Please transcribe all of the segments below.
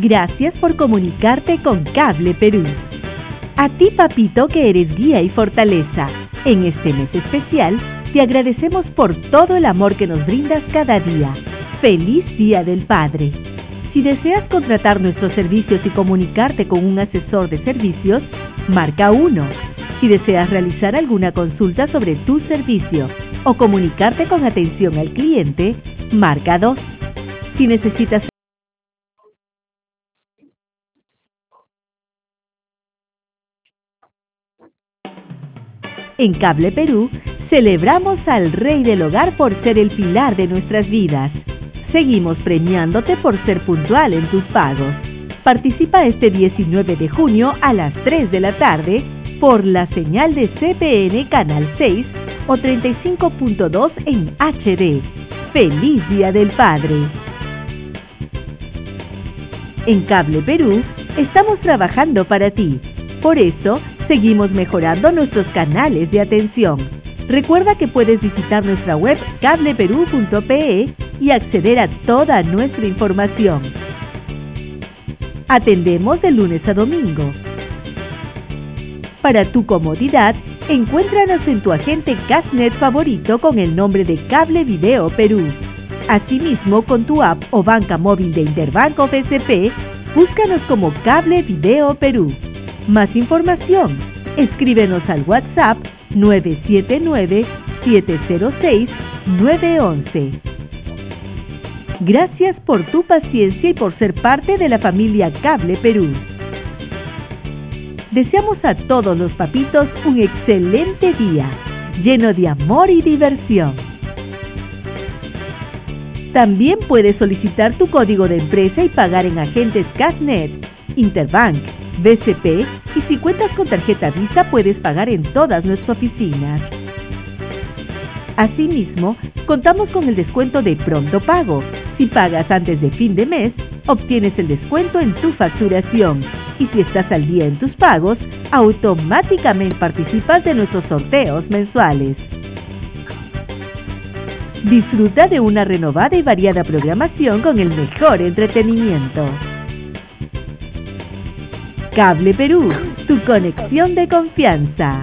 Gracias por comunicarte con Cable Perú. A ti, papito, que eres guía y fortaleza, en este mes especial, te agradecemos por todo el amor que nos brindas cada día. ¡Feliz Día del Padre! Si deseas contratar nuestros servicios y comunicarte con un asesor de servicios, marca 1. Si deseas realizar alguna consulta sobre tu servicio o comunicarte con atención al cliente, marca 2. Si necesitas En Cable Perú, celebramos al Rey del Hogar por ser el pilar de nuestras vidas. Seguimos premiándote por ser puntual en tus pagos. Participa este 19 de junio a las 3 de la tarde por la señal de CPN Canal 6 o 35.2 en HD. ¡Feliz Día del Padre! En Cable Perú, estamos trabajando para ti. Por eso, seguimos mejorando nuestros canales de atención. Recuerda que puedes visitar nuestra web cableperú.pe y acceder a toda nuestra información. Atendemos de lunes a domingo. Para tu comodidad, encuéntranos en tu agente Cashnet favorito con el nombre de Cable Video Perú. Asimismo, con tu app o banca móvil de Interbanco FSP, búscanos como Cable Video Perú. Más información, escríbenos al WhatsApp 979-706-911. Gracias por tu paciencia y por ser parte de la familia Cable Perú. Deseamos a todos los papitos un excelente día, lleno de amor y diversión. También puedes solicitar tu código de empresa y pagar en agentes Cashnet, Interbank, BCP, y si cuentas con tarjeta Visa puedes pagar en todas nuestras oficinas. Asimismo, contamos con el descuento de Pronto Pago. Si pagas antes de fin de mes, obtienes el descuento en tu facturación. Y si estás al día en tus pagos, automáticamente participas de nuestros sorteos mensuales. Disfruta de una renovada y variada programación con el mejor entretenimiento. Cable Perú, tu conexión de confianza.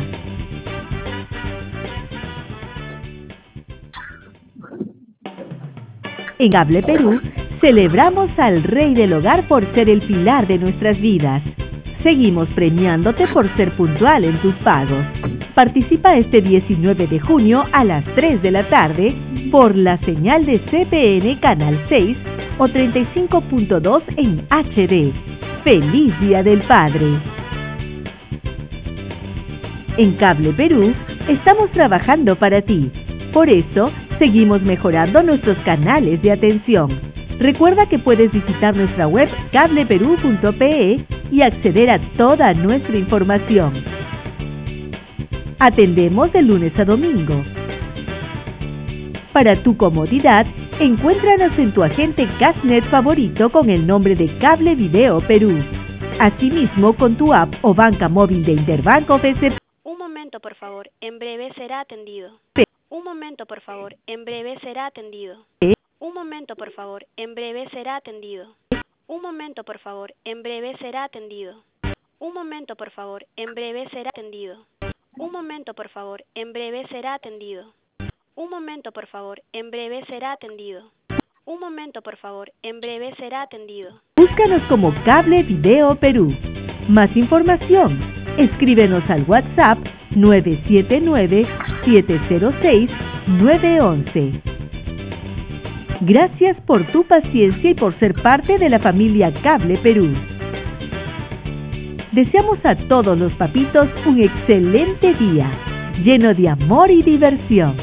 En Cable Perú, celebramos al Rey del Hogar por ser el pilar de nuestras vidas. Seguimos premiándote por ser puntual en tus pagos. Participa este 19 de junio a las 3 de la tarde por la señal de CPN Canal 6 o 35.2 en HD. ¡Feliz Día del Padre! En Cable Perú, estamos trabajando para ti. Por eso, seguimos mejorando nuestros canales de atención. Recuerda que puedes visitar nuestra web cableperú.pe y acceder a toda nuestra información. Atendemos de lunes a domingo. Para tu comodidad, encuéntranos en tu agente Cashnet favorito con el nombre de Cable Video Perú. Asimismo, con tu app o banca móvil de Interbanco FSP. Un momento, por favor. En breve será atendido. Un momento, por favor. En breve será atendido. Un momento, por favor. En breve será atendido. Un momento, por favor. En breve será atendido. Un momento, por favor. En breve será atendido. Un momento, por favor. En breve será atendido. Un momento, por favor. En breve será atendido. Un momento, por favor. En breve será atendido. Búscanos como Cable Video Perú. Más información, escríbenos al WhatsApp 979-706-911. Gracias por tu paciencia y por ser parte de la familia Cable Perú. Deseamos a todos los papitos un excelente día, lleno de amor y diversión.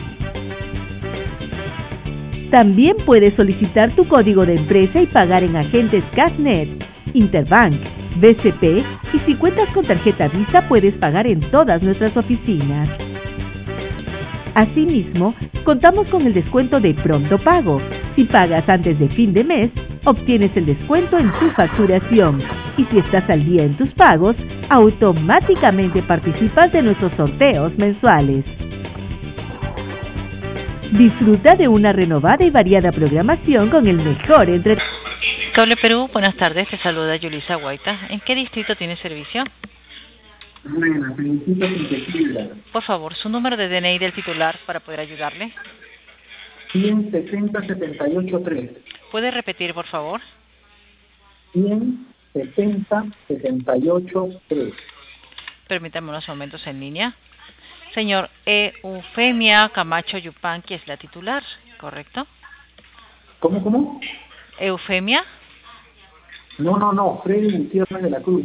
También puedes solicitar tu código de empresa y pagar en agentes Cashnet, Interbank, BCP, y si cuentas con tarjeta Visa puedes pagar en todas nuestras oficinas. Asimismo, contamos con el descuento de Pronto Pago. Si pagas antes de fin de mes, obtienes el descuento en tu facturación. Y si estás al día en tus pagos, automáticamente participas de nuestros sorteos mensuales. Disfruta de una renovada y variada programación con el mejor entretenimiento. Cable Perú, buenas tardes, te saluda Yulisa Guaita. ¿En qué distrito tiene servicio? Bueno, felicito sin tequila. Por favor, su número de DNI del titular para poder ayudarle. 170-78-3. ¿Puede repetir, por favor? 170-78-3. Permítame unos momentos en línea. Señor, Eufemia Camacho Yupanqui es la titular, ¿correcto? ¿Cómo? ¿Eufemia? No, Freddy Gutiérrez de la Cruz.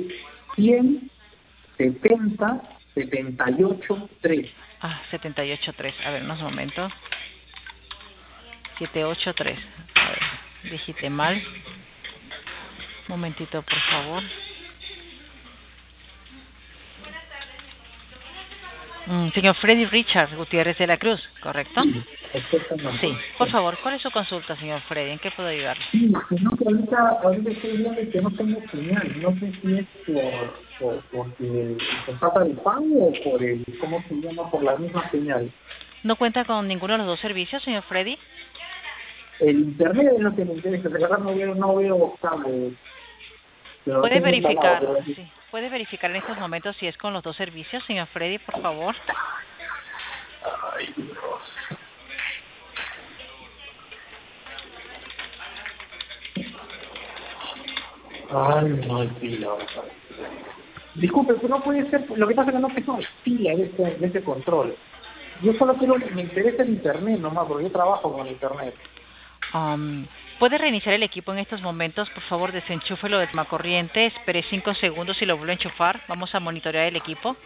170-78-3. 78-3. A ver, unos momentos. 783. A ver, digite mal. Un momentito, por favor. Señor Freddy Richard Gutiérrez de la Cruz, ¿correcto? Sí. Por favor, ¿cuál es su consulta, señor Freddy? ¿En qué puedo ayudar? Sí, no, pero ahorita estoy viendo que no tengo señal. No sé si es porque se pasa el pan o por el, ¿cómo se llama? Por la misma señal. ¿No cuenta con ninguno de los dos servicios, señor Freddy? El internet es lo que me interesa. De verdad no veo cables. ¿Puede verificar? Sí. ¿Puede verificar en estos momentos si es con los dos servicios, señor Freddy, por favor? Ay, Dios. Ay, no hay pila. Disculpe, pero no puede ser. Lo que pasa es que no tengo pila de este control. Yo solo quiero, me interesa el internet nomás, porque yo trabajo con el internet. ¿Puede reiniciar el equipo en estos momentos? Por favor, desenchúfelo de toma corriente, espere 5 segundos y lo vuelve a enchufar. Vamos a monitorear el equipo.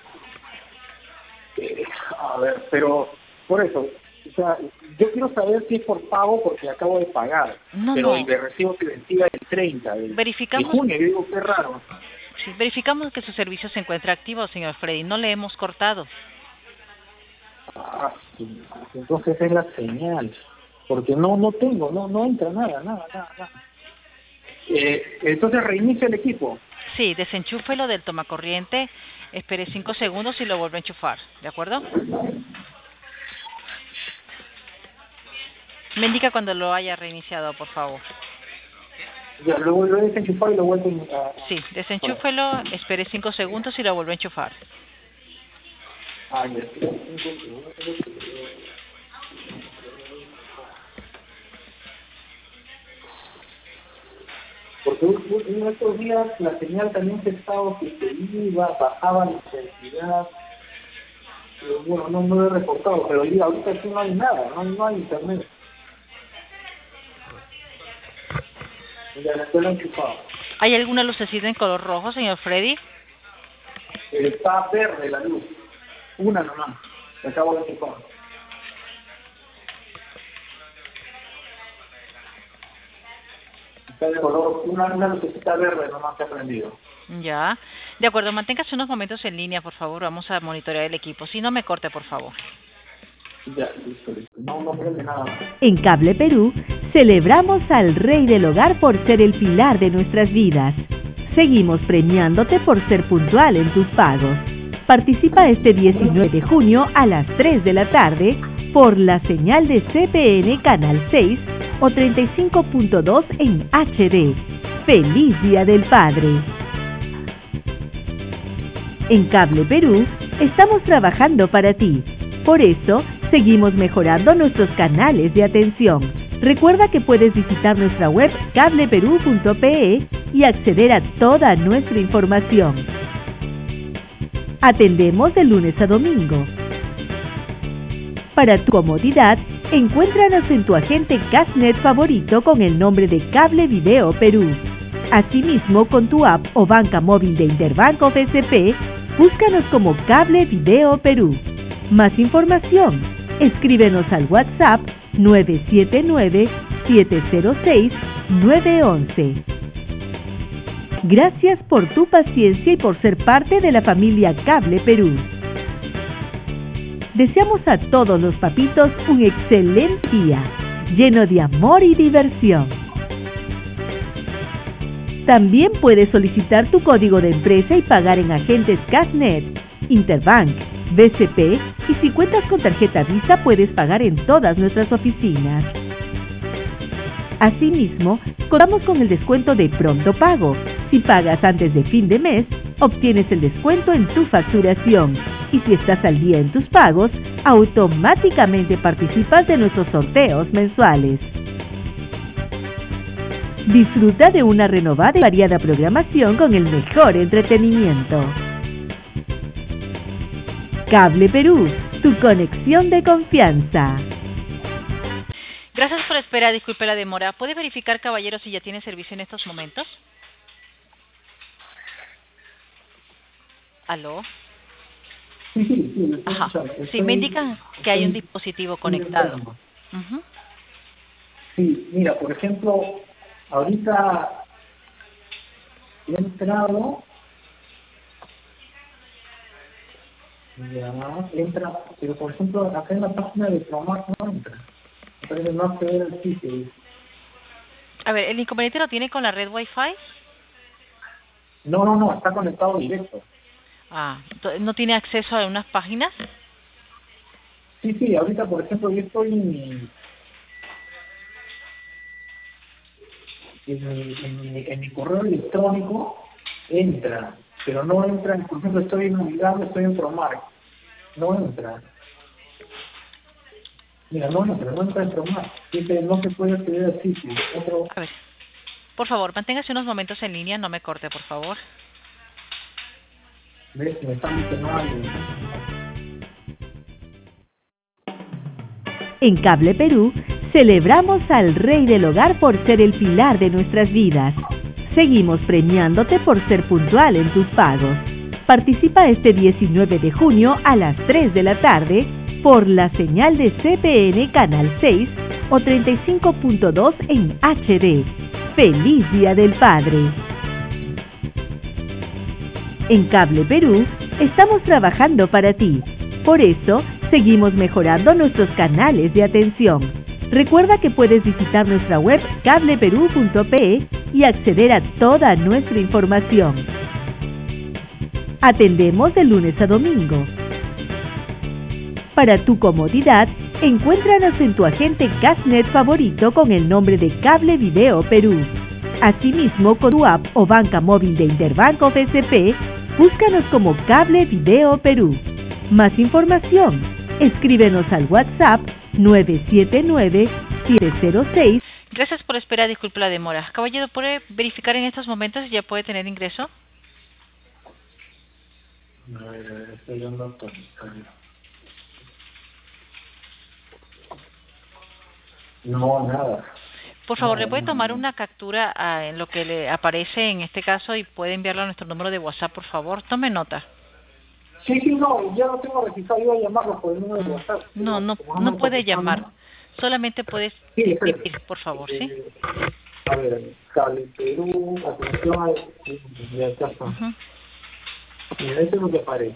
A ver, pero por eso, o sea, yo quiero saber si es por pago porque acabo de pagar. Pero el de recibo que vencía el 30 de junio, yo digo, qué raro. Sí, verificamos que su servicio se encuentra activo, señor Freddy. No le hemos cortado. Sí. Entonces es la señal. Porque no tengo, no entra nada. Entonces reinicia el equipo. Sí, desenchúfelo del tomacorriente, espere 5 segundos y lo vuelve a enchufar, ¿de acuerdo? Me indica cuando lo haya reiniciado, por favor. Ya, lo he desenchufado y lo vuelvo a... Sí, desenchúfelo, espere 5 segundos y lo vuelve a enchufar. Ya. Porque en estos días la señal también se estaba que se iba, bajaba la intensidad. Bueno, no lo he reportado, pero ahorita sí no hay nada, no hay internet. Ya la estoy enchufado. ¿Hay alguna lucecita en color rojo, señor Freddy? Está verde la luz. Una nomás. Me acabo de enchufar. Está de color, una lucecita verde nomás que ha prendido. Ya. De acuerdo, manténgase unos momentos en línea, por favor. Vamos a monitorear el equipo. Si no, me corte, por favor. Ya, listo. No prende nada. En Cable Perú, celebramos al Rey del Hogar por ser el pilar de nuestras vidas. Seguimos premiándote por ser puntual en tus pagos. Participa este 19 de junio a las 3 de la tarde por la señal de CPN Canal 6 o 35.2 en HD. ¡Feliz Día del Padre! En Cable Perú, estamos trabajando para ti. Por eso, seguimos mejorando nuestros canales de atención. Recuerda que puedes visitar nuestra web cableperú.pe y acceder a toda nuestra información. Atendemos de lunes a domingo. Para tu comodidad, encuéntranos en tu agente Cashnet favorito con el nombre de Cable Video Perú. Asimismo, con tu app o banca móvil de Interbank o BCP, búscanos como Cable Video Perú. Más información, escríbenos al WhatsApp 979-706-911. Gracias por tu paciencia y por ser parte de la familia Cable Perú. Deseamos a todos los papitos un excelente día, lleno de amor y diversión. También puedes solicitar tu código de empresa y pagar en agentes Cashnet, Interbank, BCP y si cuentas con tarjeta Visa puedes pagar en todas nuestras oficinas. Asimismo, contamos con el descuento de pronto pago. Si pagas antes de fin de mes, obtienes el descuento en tu facturación. Y si estás al día en tus pagos, automáticamente participas de nuestros sorteos mensuales. Disfruta de una renovada y variada programación con el mejor entretenimiento. Cable Perú, tu conexión de confianza. Gracias por la espera, disculpe la demora. ¿Puede verificar, caballero, si ya tiene servicio en estos momentos? ¿Aló? Sí. Ajá. Sí, me indican que hay un dispositivo conectado. Sí, mira, por ejemplo, ahorita he entrado, pero por ejemplo, acá en la página de Promar no entra. Entonces no acceder al sitio. A ver, ¿el inconveniente lo tiene con la red Wi-Fi? No, está conectado directo. ¿No tiene acceso a unas páginas? Sí, ahorita por ejemplo yo estoy en mi correo electrónico, entra, pero no entra, por ejemplo estoy en Navidad, estoy en Promar, no entra. Mira, no entra en Promar, dice no se puede acceder al sitio. A ver, por favor, manténgase unos momentos en línea, no me corte, por favor. ¿Ves? Me están diciendo algo. En Cable Perú, celebramos al Rey del Hogar por ser el pilar de nuestras vidas. Seguimos premiándote por ser puntual en tus pagos. Participa este 19 de junio a las 3 de la tarde por la señal de CPN Canal 6 o 35.2 en HD. ¡Feliz Día del Padre! En Cable Perú, estamos trabajando para ti. Por eso, seguimos mejorando nuestros canales de atención. Recuerda que puedes visitar nuestra web cableperú.pe y acceder a toda nuestra información. Atendemos de lunes a domingo. Para tu comodidad, encuéntranos en tu agente Gasnet favorito con el nombre de Cable Video Perú. Asimismo, con tu app o banca móvil de Interbanco FSP, búscanos como Cable Video Perú. Más información, escríbenos al WhatsApp 979-706. Gracias por esperar, disculpe la demora. Caballero, ¿puede verificar en estos momentos si ya puede tener ingreso? A ver, estoy dando todo. No, nada. Por favor, ¿le puede tomar una captura en lo que le aparece en este caso y puede enviarlo a nuestro número de WhatsApp, por favor? Tome nota. Sí, no, ya lo tengo registrado, iba a llamarlo por el número de WhatsApp. No puede llamar, solamente puede escribir, por favor, ¿sí? A ver, Cable Perú, atención, ya está. Mira, eso es lo que aparece.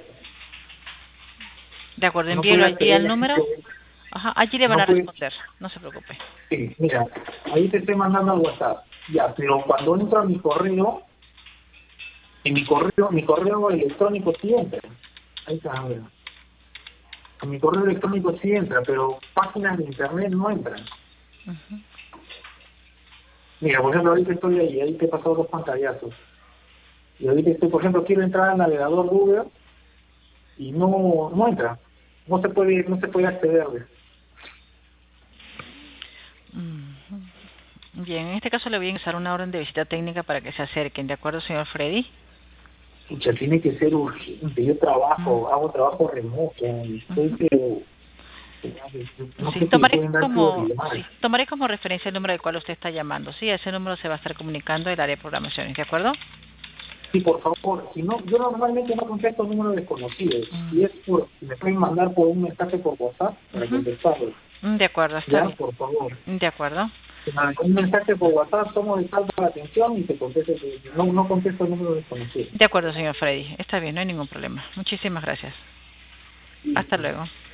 De acuerdo, envíelo allí al número. Allí le van a responder, no se preocupe. Sí, mira, ahí te estoy mandando al WhatsApp. Ya, pero cuando entro a mi correo, mi correo electrónico sí entra. Ahí está, a ver. A mi correo electrónico sí entra, pero páginas de internet no entran. Mira, por ejemplo, ahorita estoy ahí te he pasado dos pantallazos. Y ahorita estoy, por ejemplo, quiero entrar al navegador Google y no entra. No se puede acceder. Bien, en este caso le voy a ingresar una orden de visita técnica para que se acerquen, ¿de acuerdo, señor Freddy? Pucha, tiene que ser urgente. Yo hago trabajo remoto. Tomaré como referencia el número del cual usted está llamando. Sí, a ese número se va a estar comunicando el área de programaciones, ¿de acuerdo? Sí, por favor. Si no, yo normalmente no contesto números desconocidos. Si me pueden mandar por un mensaje por WhatsApp para contestarlo. De acuerdo, está bien. Por favor. De acuerdo. Un mensaje por WhatsApp, tomo de salto la atención y te contesto. No contesto números desconocidos. De acuerdo, señor Freddy. Está bien, no hay ningún problema. Muchísimas gracias. Hasta luego.